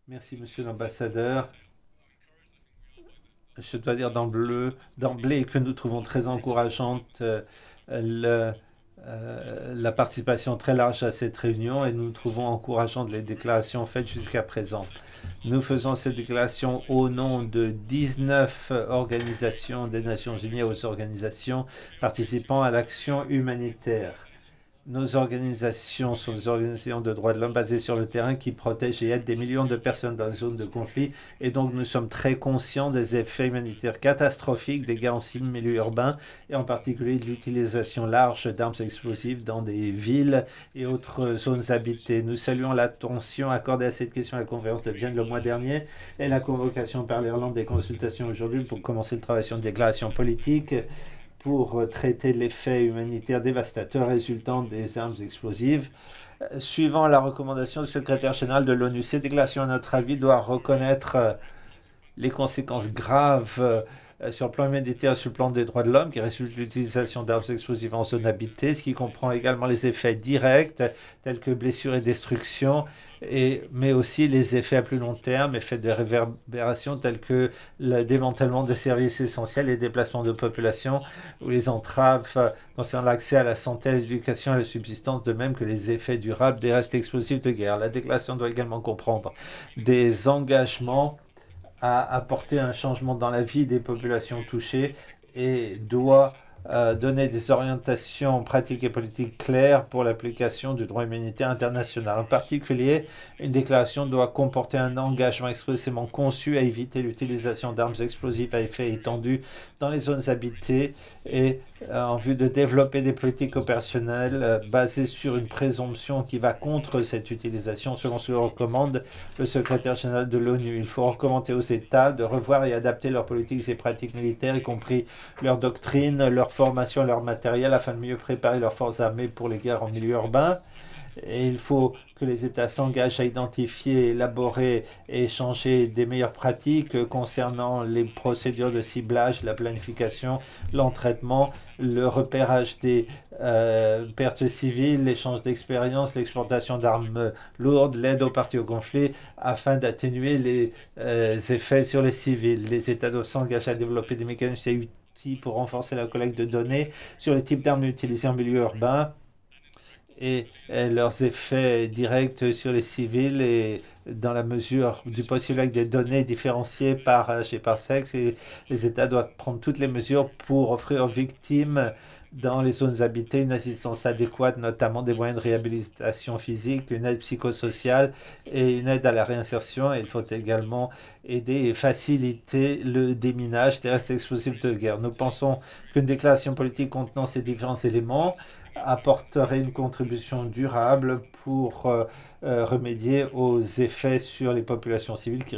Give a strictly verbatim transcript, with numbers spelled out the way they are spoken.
Merci, monsieur l'ambassadeur. Je dois dire d'emblée d'emblée que nous trouvons très encourageante euh, le- euh, la participation très large à cette réunion et nous trouvons encourageantes les déclarations faites jusqu'à présent. Nous faisons cette déclaration au nom de dix-neuf organisations des Nations Unies aux organisations participant à l'action humanitaire. Nos organisations sont des organisations de droits de l'homme basées sur le terrain qui protègent et aident des millions de personnes dans les zones de conflit. Et donc nous sommes très conscients des effets humanitaires catastrophiques des guerres en milieu urbain et en particulier de l'utilisation large d'armes explosives dans des villes et autres zones habitées. Nous saluons l'attention accordée à cette question à la conférence de Vienne le mois dernier et la convocation par l'Irlande des consultations aujourd'hui pour commencer le travail sur une déclaration politique pour traiter l'effet humanitaire dévastateur résultant des armes explosives. Suivant la recommandation du secrétaire général de l'ONU, cette déclaration, à notre avis, doit reconnaître les conséquences graves euh, sur le plan humanitaire et sur le plan des droits de l'homme qui résultent de l'utilisation d'armes explosives en zone habitée, ce qui comprend également les effets directs tels que blessures et destruction, et, mais aussi les effets à plus long terme, effets de réverbération tels que le démantèlement de services essentiels et déplacements de population ou les entraves concernant l'accès à la santé, à l'éducation et à la subsistance, de même que les effets durables des restes explosifs de guerre. La déclaration doit également comprendre des engagements à apporter un changement dans la vie des populations touchées et doit euh, donner des orientations pratiques et politiques claires pour l'application du droit humanitaire international. En particulier, une déclaration doit comporter un engagement expressément conçu à éviter l'utilisation d'armes explosives à effet étendu dans les zones habitées et euh, en vue de développer des politiques opérationnelles euh, basées sur une présomption qui va contre cette utilisation, selon ce que recommande le secrétaire général de l'ONU. Il faut recommander aux États de revoir et adapter leurs politiques et pratiques militaires, y compris leur doctrine, leur formation, leur matériel, afin de mieux préparer leurs forces armées pour les guerres en milieu urbain. Et il faut que les États s'engagent à identifier, élaborer et échanger des meilleures pratiques concernant les procédures de ciblage, la planification, l'entraînement, le repérage des euh, pertes civiles, l'échange d'expériences, l'exportation d'armes lourdes, l'aide aux parties au conflit, afin d'atténuer les euh, effets sur les civils. Les États doivent s'engager à développer des mécanismes et outils pour renforcer la collecte de données sur les types d'armes utilisées en milieu urbain et, et leurs effets directs sur les civils et dans la mesure du possible avec des données différenciées par âge et par sexe. Et les États doivent prendre toutes les mesures pour offrir aux victimes dans les zones habitées une assistance adéquate, notamment des moyens de réhabilitation physique, une aide psychosociale et une aide à la réinsertion. Et il faut également aider et faciliter le déminage des restes explosifs de guerre. Nous pensons qu'une déclaration politique contenant ces différents éléments apporterait une contribution durable pour euh, euh, remédier aux effets sur les populations civiles qui